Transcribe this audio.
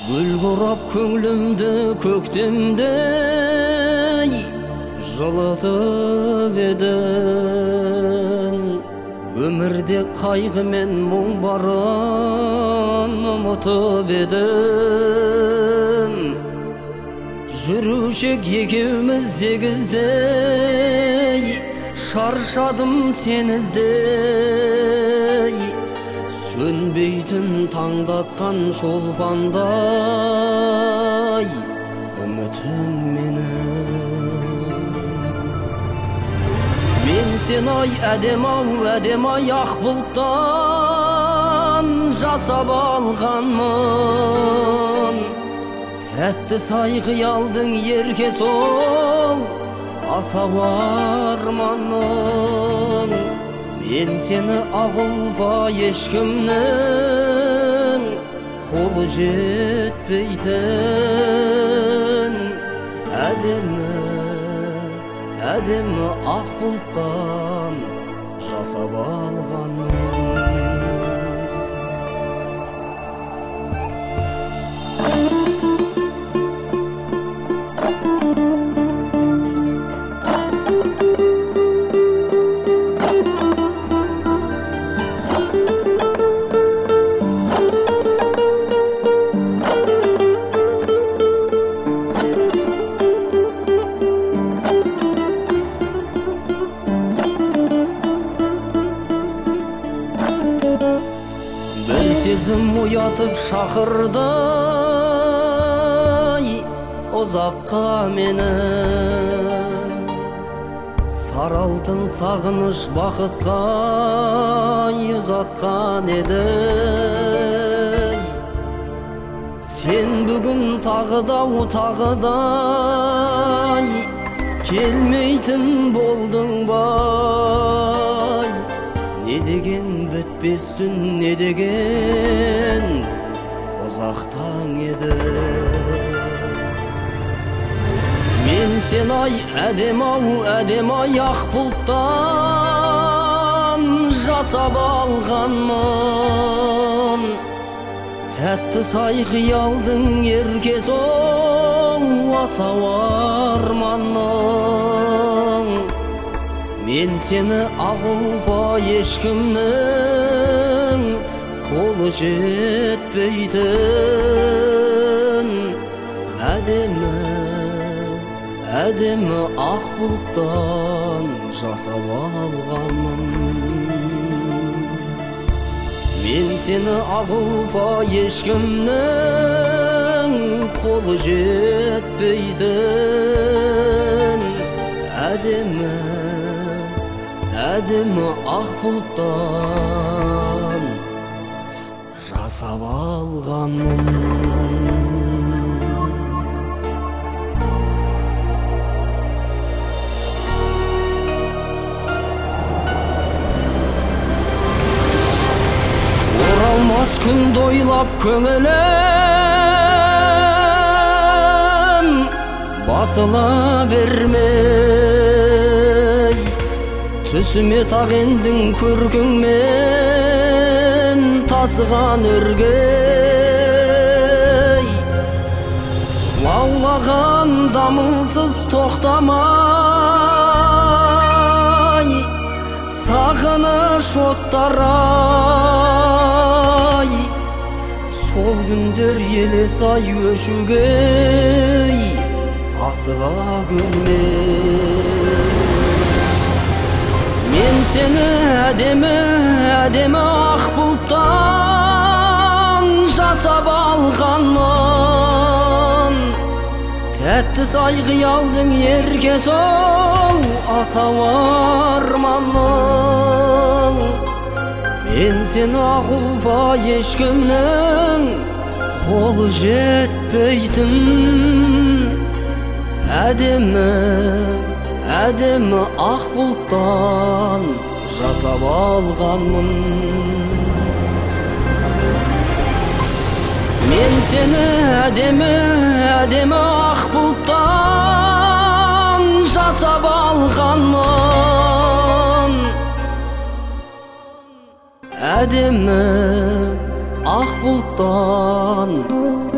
Gül kurap köңlümdü köktемдей жылытып едің. Өмірде қайғы мен мұң барын ұмытып едім. Жүрушек екеуміз егіздей, шаршадым сені іздей. Сөнбейтін таңдатқан шолпандай үмітім менің. Мен сен ай әдем-ай ақ бұлттан жасап алғанмын. Тәтті сай қиялдың ерке сол асау арманың. Мен сені ағылба ешкімнің қолы жетпейтін. Әдемі ақ бұлттан жасап алғанмын. Сезім ұятып шақырдай ұзаққа мені. Сары алтын сағыныш бақытқа ұзатқан еді. Сен бүгін тағыдай келмейтін болдың бай. Не деген бітпес түн, не деген ұзақтан еді. Мен сен ай әдем-ай ақ бұлттан жасап алғанмын. Тәтті сай қиялдың ерке соң асау арманың. Мен сені ағылба ешкімнің қолы жетпейтін. Әдемі ақ бұлттан жасап алғанмын. Мен сені ағылба ешкімнің қолы жетпейтін. Әдемі ақ бұлттан жасап алғанмын. Оралмас күнді ойлап көңілім басыла бермей. Түсіме тағендің көркіңмен тасыған өргей. Лаулаған дамылсыз тоқтамай, сағыныш оттарай. Сол күндер елес ай өшугей, асыға көрмей. Мен сені әдемі ақ бұлттан жасап алғанмын. Тәтті сай қиялдың ерке соң асау арманың. Мен сені ағылба ешкімнің қолы жетпейтін. Әдемі ақ бұлттан жасап алғанмын. Мен сені әдемі ақ бұлттан жасап алғанмын. Әдемі ақ бұлттан